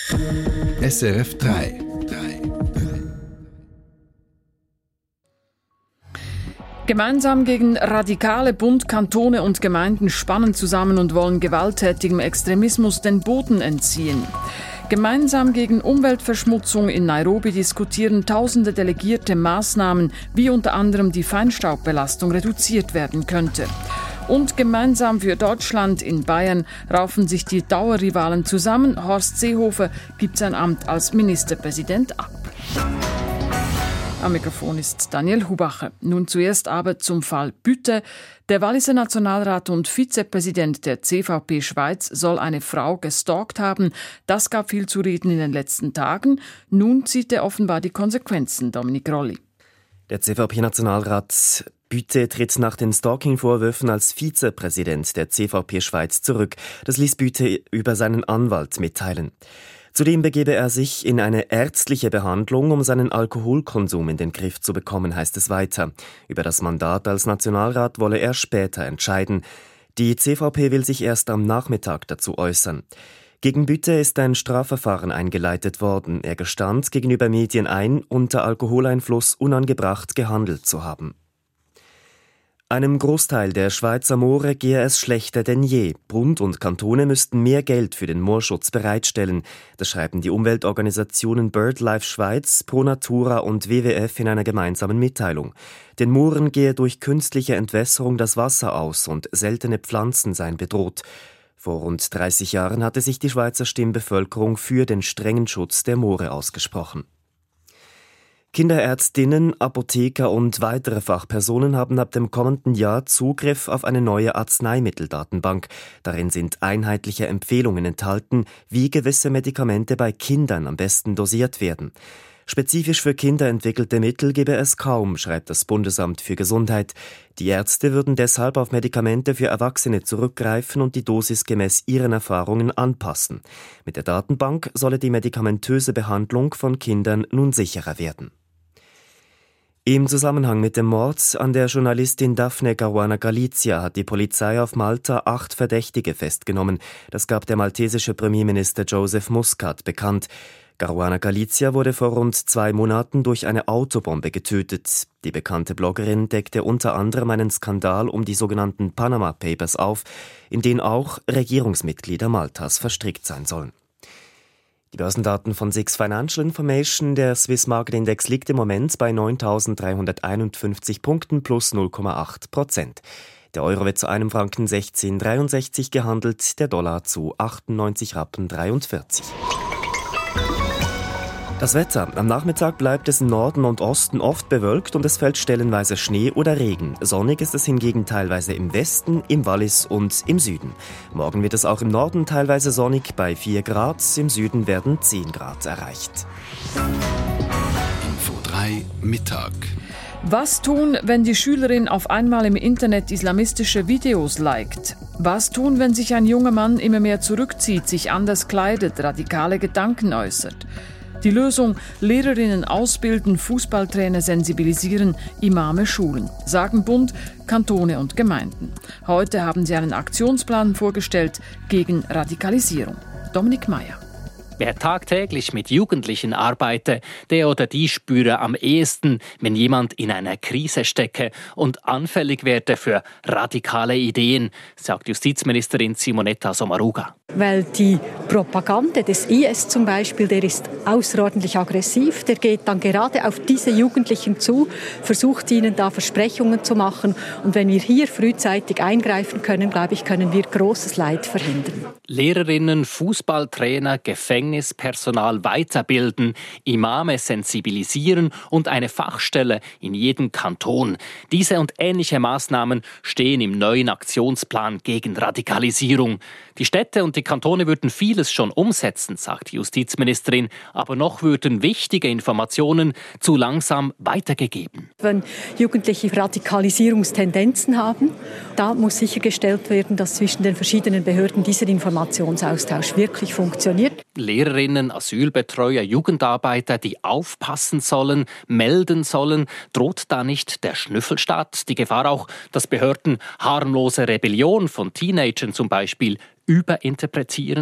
SRF 3. Gemeinsam gegen Radikale. Bund, Kantone und Gemeinden spannen zusammen und wollen gewalttätigem Extremismus den Boden entziehen. Gemeinsam gegen Umweltverschmutzung in Nairobi diskutieren tausende Delegierte Maßnahmen, wie unter anderem die Feinstaubbelastung reduziert werden könnte. Und gemeinsam für Deutschland in Bayern raufen sich die Dauerrivalen zusammen. Horst Seehofer gibt sein Amt als Ministerpräsident ab. Am Mikrofon ist Daniel Hubacher. Nun zuerst aber zum Fall Bütte. Der Walliser Nationalrat und Vizepräsident der CVP Schweiz soll eine Frau gestalkt haben. Das gab viel zu reden in den letzten Tagen. Nun zieht er offenbar die Konsequenzen, Dominik Rolli. Der CVP-Nationalrat Bütte tritt nach den Stalking-Vorwürfen als Vizepräsident der CVP Schweiz zurück. Das ließ Bütte über seinen Anwalt mitteilen. Zudem begebe er sich in eine ärztliche Behandlung, um seinen Alkoholkonsum in den Griff zu bekommen, heißt es weiter. Über das Mandat als Nationalrat wolle er später entscheiden. Die CVP will sich erst am Nachmittag dazu äußern. Gegen Bütte ist ein Strafverfahren eingeleitet worden. Er gestand gegenüber Medien ein, unter Alkoholeinfluss unangebracht gehandelt zu haben. Einem Großteil der Schweizer Moore gehe es schlechter denn je. Bund und Kantone müssten mehr Geld für den Moorschutz bereitstellen. Das schreiben die Umweltorganisationen BirdLife Schweiz, Pro Natura und WWF in einer gemeinsamen Mitteilung. Den Mooren gehe durch künstliche Entwässerung das Wasser aus und seltene Pflanzen seien bedroht. Vor rund 30 Jahren hatte sich die Schweizer Stimmbevölkerung für den strengen Schutz der Moore ausgesprochen. Kinderärztinnen, Apotheker und weitere Fachpersonen haben ab dem kommenden Jahr Zugriff auf eine neue Arzneimitteldatenbank. Darin sind einheitliche Empfehlungen enthalten, wie gewisse Medikamente bei Kindern am besten dosiert werden. Spezifisch für Kinder entwickelte Mittel gebe es kaum, schreibt das Bundesamt für Gesundheit. Die Ärzte würden deshalb auf Medikamente für Erwachsene zurückgreifen und die Dosis gemäß ihren Erfahrungen anpassen. Mit der Datenbank solle die medikamentöse Behandlung von Kindern nun sicherer werden. Im Zusammenhang mit dem Mord an der Journalistin Daphne Caruana Galizia hat die Polizei auf Malta 8 Verdächtige festgenommen. Das gab der maltesische Premierminister Joseph Muscat bekannt. Caruana Galizia wurde vor rund 2 Monaten durch eine Autobombe getötet. Die bekannte Bloggerin deckte unter anderem einen Skandal um die sogenannten Panama Papers auf, in den auch Regierungsmitglieder Maltas verstrickt sein sollen. Die Börsendaten von SIX Financial Information, der Swiss Market Index liegt im Moment bei 9.351 Punkten plus 0,8%. Der Euro wird zu einem Franken 16,63 gehandelt, der Dollar zu 98,43 Rappen. Das Wetter. Am Nachmittag bleibt es im Norden und Osten oft bewölkt und es fällt stellenweise Schnee oder Regen. Sonnig ist es hingegen teilweise im Westen, im Wallis und im Süden. Morgen wird es auch im Norden teilweise sonnig bei 4 Grad, im Süden werden 10 Grad erreicht. Info 3 Mittag. Was tun, wenn die Schülerin auf einmal im Internet islamistische Videos liked? Was tun, wenn sich ein junger Mann immer mehr zurückzieht, sich anders kleidet, radikale Gedanken äußert? Die Lösung: Lehrerinnen ausbilden, Fußballtrainer sensibilisieren, Imame schulen, sagen Bund, Kantone und Gemeinden. Heute haben sie einen Aktionsplan vorgestellt gegen Radikalisierung. Dominik Meyer. Wer tagtäglich mit Jugendlichen arbeite, der oder die spüre am ehesten, wenn jemand in einer Krise stecke und anfällig werde für radikale Ideen, sagt Justizministerin Simonetta Sommaruga. Weil die Propaganda des IS zum Beispiel, der ist außerordentlich aggressiv. Der geht dann gerade auf diese Jugendlichen zu, versucht ihnen da Versprechungen zu machen. Und wenn wir hier frühzeitig eingreifen können, glaube ich, können wir großes Leid verhindern. Lehrerinnen, Fußballtrainer, Gefängnispersonal weiterbilden, Imame sensibilisieren und eine Fachstelle in jedem Kanton. Diese und ähnliche Maßnahmen stehen im neuen Aktionsplan gegen Radikalisierung. Die Städte und die Kantone würden vieles schon umsetzen, sagt die Justizministerin, aber noch würden wichtige Informationen zu langsam weitergegeben. Wenn Jugendliche Radikalisierungstendenzen haben, da muss sichergestellt werden, dass zwischen den verschiedenen Behörden dieser Informationsaustausch wirklich funktioniert. Lehrerinnen, Asylbetreuer, Jugendarbeiter, die aufpassen sollen, melden sollen, droht da nicht der Schnüffelstaat? Die Gefahr auch, dass Behörden harmlose Rebellion von Teenagern zum Beispiel überinterpretieren?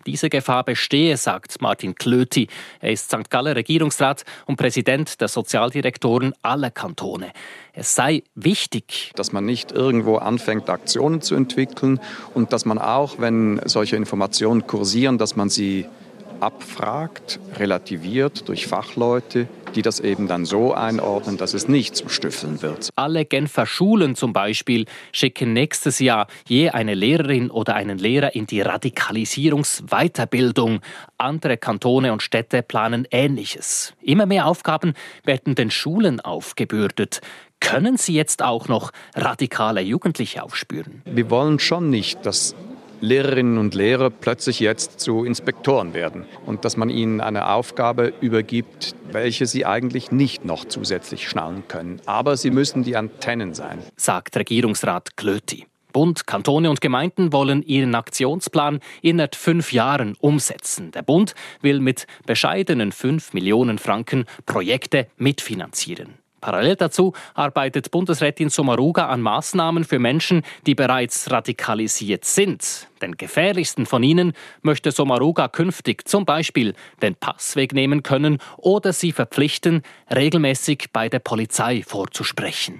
Diese Gefahr bestehe, sagt Martin Klöti. Er ist St. Galler Regierungsrat und Präsident der Sozialdirektoren aller Kantone. Es sei wichtig, dass man nicht irgendwo anfängt, Aktionen zu entwickeln und dass man auch, wenn solche Informationen kursieren, dass man sie abfragt, relativiert durch Fachleute, die das eben dann so einordnen, dass es nicht zum Stüffeln wird. Alle Genfer Schulen zum Beispiel schicken nächstes Jahr je eine Lehrerin oder einen Lehrer in die Radikalisierungsweiterbildung. Andere Kantone und Städte planen Ähnliches. Immer mehr Aufgaben werden den Schulen aufgebürdet. Können sie jetzt auch noch radikale Jugendliche aufspüren? Wir wollen schon nicht, dass Lehrerinnen und Lehrer plötzlich jetzt zu Inspektoren werden und dass man ihnen eine Aufgabe übergibt, welche sie eigentlich nicht noch zusätzlich schnallen können. Aber sie müssen die Antennen sein, sagt Regierungsrat Klöti. Bund, Kantone und Gemeinden wollen ihren Aktionsplan innerhalb 5 Jahren umsetzen. Der Bund will mit bescheidenen 5 Millionen Franken Projekte mitfinanzieren. Parallel dazu arbeitet Bundesrätin Sommaruga an Maßnahmen für Menschen, die bereits radikalisiert sind. Den gefährlichsten von ihnen möchte Sommaruga künftig zum Beispiel den Pass wegnehmen können oder sie verpflichten, regelmäßig bei der Polizei vorzusprechen.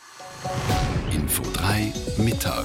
Info 3 Mittag.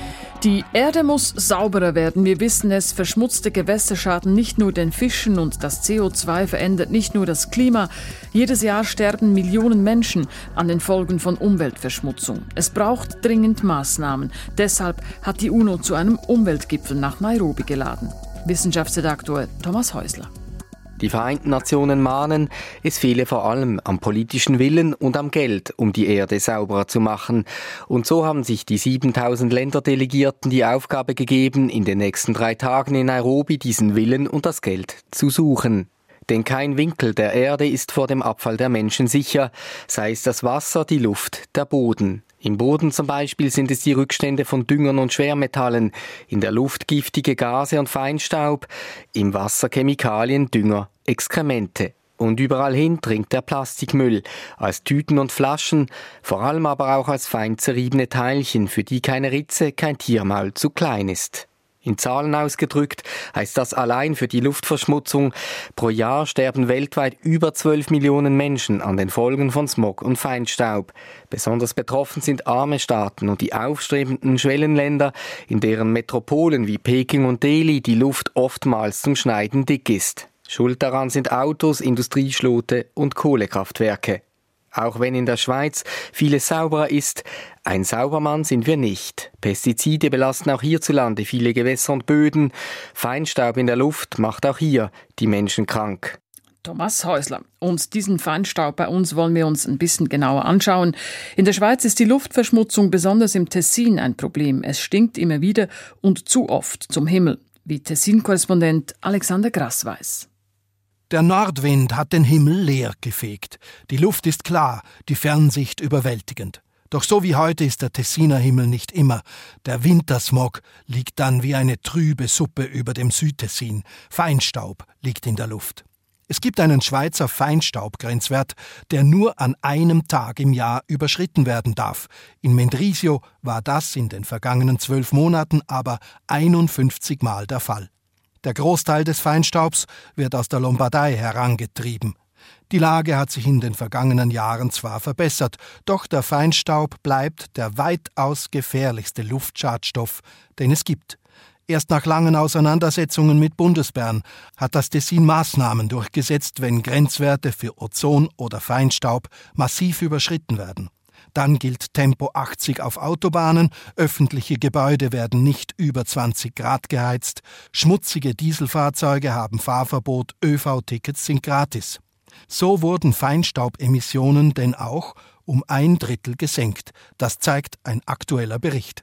Die Erde muss sauberer werden. Wir wissen es, verschmutzte Gewässer schaden nicht nur den Fischen und das CO2 verändert nicht nur das Klima. Jedes Jahr sterben Millionen Menschen an den Folgen von Umweltverschmutzung. Es braucht dringend Maßnahmen. Deshalb hat die UNO zu einem Umweltgipfel nach Nairobi geladen. Wissenschaftsredaktor Thomas Häusler. Die Vereinten Nationen mahnen, es fehle vor allem am politischen Willen und am Geld, um die Erde sauberer zu machen. Und so haben sich die 7000 Länderdelegierten die Aufgabe gegeben, in den nächsten 3 Tagen in Nairobi diesen Willen und das Geld zu suchen. Denn kein Winkel der Erde ist vor dem Abfall der Menschen sicher, sei es das Wasser, die Luft, der Boden. Im Boden zum Beispiel sind es die Rückstände von Düngern und Schwermetallen, in der Luft giftige Gase und Feinstaub, im Wasser Chemikalien, Dünger, Exkremente. Und überall hin dringt der Plastikmüll, als Tüten und Flaschen, vor allem aber auch als fein zerriebene Teilchen, für die keine Ritze, kein Tiermaul zu klein ist. In Zahlen ausgedrückt heißt das allein für die Luftverschmutzung: Pro Jahr sterben weltweit über 12 Millionen Menschen an den Folgen von Smog und Feinstaub. Besonders betroffen sind arme Staaten und die aufstrebenden Schwellenländer, in deren Metropolen wie Peking und Delhi die Luft oftmals zum Schneiden dick ist. Schuld daran sind Autos, Industrieschlote und Kohlekraftwerke. Auch wenn in der Schweiz vieles sauberer ist, ein Saubermann sind wir nicht. Pestizide belasten auch hierzulande viele Gewässer und Böden. Feinstaub in der Luft macht auch hier die Menschen krank. Thomas Häusler. Und diesen Feinstaub bei uns wollen wir uns ein bisschen genauer anschauen. In der Schweiz ist die Luftverschmutzung besonders im Tessin ein Problem. Es stinkt immer wieder und zu oft zum Himmel, wie Tessin-Korrespondent Alexander Grass weiß. Der Nordwind hat den Himmel leer gefegt. Die Luft ist klar, die Fernsicht überwältigend. Doch so wie heute ist der Tessiner Himmel nicht immer. Der Wintersmog liegt dann wie eine trübe Suppe über dem Südtessin. Feinstaub liegt in der Luft. Es gibt einen Schweizer Feinstaubgrenzwert, der nur an einem Tag im Jahr überschritten werden darf. In Mendrisio war das in den vergangenen 12 Monaten aber 51 Mal der Fall. Der Großteil des Feinstaubs wird aus der Lombardei herangetrieben. Die Lage hat sich in den vergangenen Jahren zwar verbessert, doch der Feinstaub bleibt der weitaus gefährlichste Luftschadstoff, den es gibt. Erst nach langen Auseinandersetzungen mit Bundesbern hat das Tessin Maßnahmen durchgesetzt, wenn Grenzwerte für Ozon oder Feinstaub massiv überschritten werden. Dann gilt Tempo 80 auf Autobahnen, öffentliche Gebäude werden nicht über 20 Grad geheizt, schmutzige Dieselfahrzeuge haben Fahrverbot, ÖV-Tickets sind gratis. So wurden Feinstaubemissionen denn auch um 1/3 gesenkt. Das zeigt ein aktueller Bericht.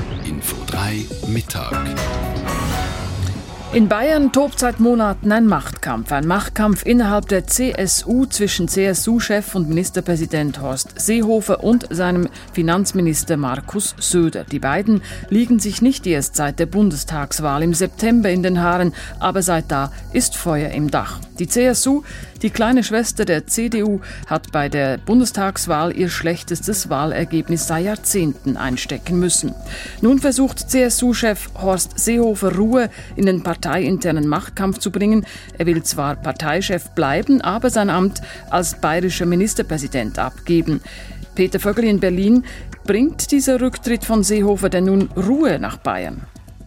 Info 3 Mittag. In Bayern tobt seit Monaten ein Machtkampf Machtkampf. Ein Machtkampf innerhalb der CSU zwischen CSU-Chef und Ministerpräsident Horst Seehofer und seinem Finanzminister Markus Söder. Die beiden liegen sich nicht erst seit der Bundestagswahl im September in den Haaren, aber seit da ist Feuer im Dach. Die CSU, die kleine Schwester der CDU, hat bei der Bundestagswahl ihr schlechtestes Wahlergebnis seit Jahrzehnten einstecken müssen. Nun versucht CSU-Chef Horst Seehofer Ruhe in den parteiinternen Machtkampf zu bringen. Er will zwar Parteichef bleiben, aber sein Amt als bayerischer Ministerpräsident abgeben. Peter Vögeli in Berlin, bringt dieser Rücktritt von Seehofer denn nun Ruhe nach Bayern?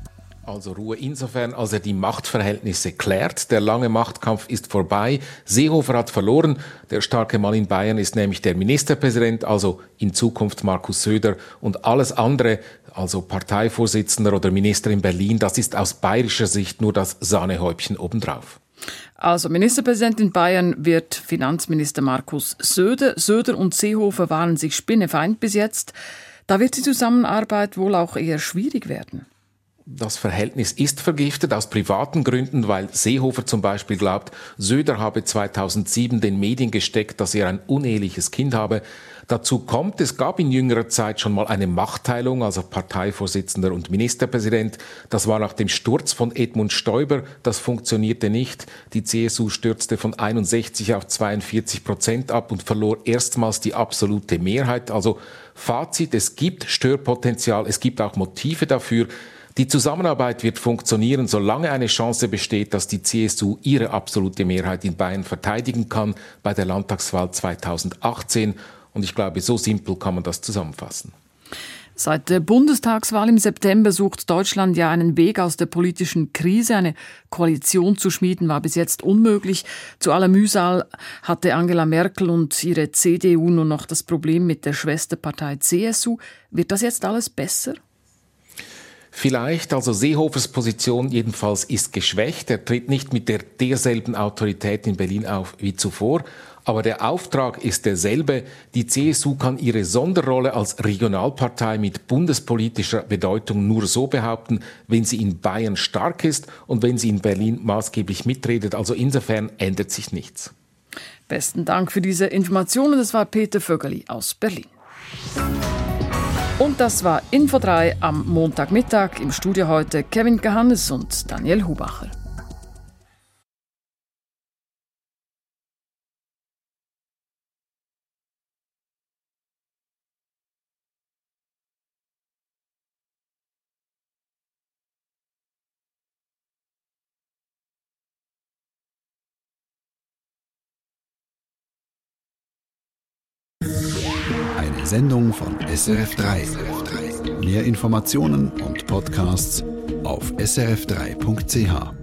Also Ruhe insofern, als er die Machtverhältnisse klärt. Der lange Machtkampf ist vorbei. Seehofer hat verloren. Der starke Mann in Bayern ist nämlich der Ministerpräsident, also in Zukunft Markus Söder. Und alles andere, also Parteivorsitzender oder Minister in Berlin, das ist aus bayerischer Sicht nur das Sahnehäubchen obendrauf. Also Ministerpräsident in Bayern wird Finanzminister Markus Söder. Söder und Seehofer waren sich spinnefeind bis jetzt. Da wird die Zusammenarbeit wohl auch eher schwierig werden. Das Verhältnis ist vergiftet aus privaten Gründen, weil Seehofer zum Beispiel glaubt, Söder habe 2007 den Medien gesteckt, dass er ein uneheliches Kind habe. Dazu kommt, es gab in jüngerer Zeit schon mal eine Machtteilung, also Parteivorsitzender und Ministerpräsident. Das war nach dem Sturz von Edmund Stoiber. Das funktionierte nicht. Die CSU stürzte von 61 auf 42% ab und verlor erstmals die absolute Mehrheit. Also Fazit, es gibt Störpotenzial, es gibt auch Motive dafür. Die Zusammenarbeit wird funktionieren, solange eine Chance besteht, dass die CSU ihre absolute Mehrheit in Bayern verteidigen kann bei der Landtagswahl 2018. Und ich glaube, so simpel kann man das zusammenfassen. Seit der Bundestagswahl im September sucht Deutschland ja einen Weg aus der politischen Krise. Eine Koalition zu schmieden war bis jetzt unmöglich. Zu aller Mühsal hatte Angela Merkel und ihre CDU nur noch das Problem mit der Schwesterpartei CSU. Wird das jetzt alles besser? Vielleicht, also Seehofers Position jedenfalls ist geschwächt. Er tritt nicht mit derselben Autorität in Berlin auf wie zuvor. Aber der Auftrag ist derselbe. Die CSU kann ihre Sonderrolle als Regionalpartei mit bundespolitischer Bedeutung nur so behaupten, wenn sie in Bayern stark ist und wenn sie in Berlin maßgeblich mitredet. Also insofern ändert sich nichts. Besten Dank für diese Informationen. Das war Peter Vögeli aus Berlin. Und das war Info 3 am Montagmittag. Im Studio heute Kevin Gehannes und Daniel Hubacher. Eine Sendung von SRF3. Mehr Informationen und Podcasts auf srf3.ch.